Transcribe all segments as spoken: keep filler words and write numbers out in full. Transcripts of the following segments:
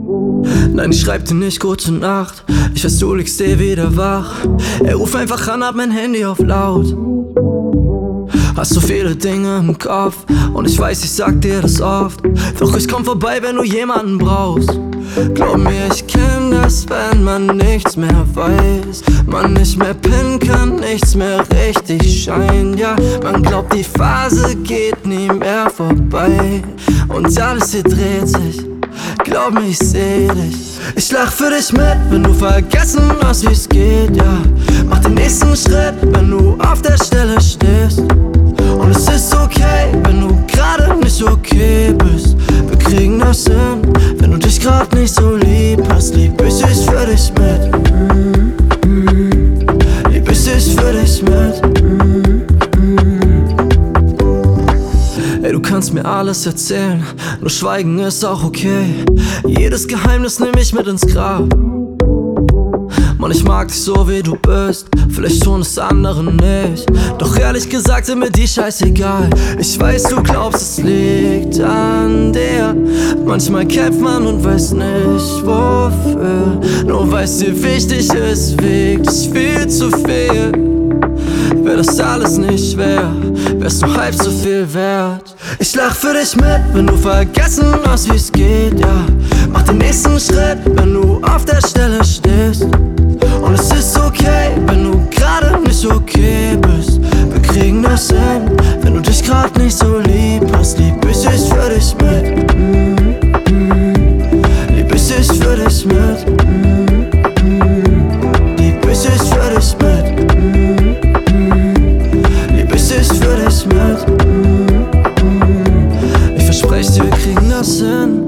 Nein, ich schreib dir nicht gute Nacht. Ich weiß, du liegst eh wieder wach. Er ruf einfach an, hab mein Handy auf laut. Hast so viele Dinge im Kopf und ich weiß, ich sag dir das oft. Doch ich komm vorbei, wenn du jemanden brauchst. Glaub mir, ich kenn das, wenn man nichts mehr weiß. Man nicht mehr pennen kann, nichts mehr richtig scheint. Ja, man glaubt, die Phase geht nie mehr vorbei. Und alles hier dreht sich, glaub mir, ich seh dich. Ich lach für dich mit, wenn du vergessen hast, wie's geht, ja. Mach den nächsten Schritt, wenn du auf der Stelle stehst. Und es ist okay, wenn du gerade nicht okay bist. Wir kriegen das hin, wenn du dich grad nicht so lieb hast. Lieb ich dich für dich mit, mm, mm. Lieb ich dich für dich mit, mm, mm. Ey, du kannst mir alles erzählen, nur Schweigen ist auch okay. Jedes Geheimnis nehm ich mit ins Grab. Mann, ich mag dich so wie du bist, vielleicht tun es andere nicht. Doch ehrlich gesagt sind mir die scheißegal. Ich weiß, du glaubst, es liegt an dir. Manchmal kämpft man und weiß nicht wofür. Nur weil's dir wichtig ist, wiegt es viel zu viel. Wär das alles nicht schwer, wär's nur halb so viel wert. Ich lach für dich mit, wenn du vergessen hast, wie's geht, ja. Mach den nächsten Schritt, wenn du auf der Stelle stehst. Und es ist okay, wenn du gerade nicht okay bist. Wir kriegen das hin, wenn du dich grad nicht so lieb hast. Lieb ich dich für dich mit, mm, mm. Lieb ich dich für dich mit, mm, mm. Lieb ich dich für dich mit, mm, mm. Lieb ich dich für dich mit, mm, mm. Ich versprech dir, wir kriegen das hin,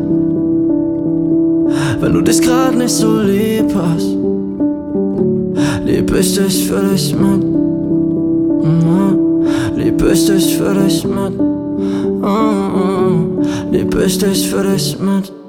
wenn du dich grad nicht so lieb hast. Lieb ich dich für dich mit, mm, lieb ich dich für dich mit, mm, lieb ich dich für dich mit.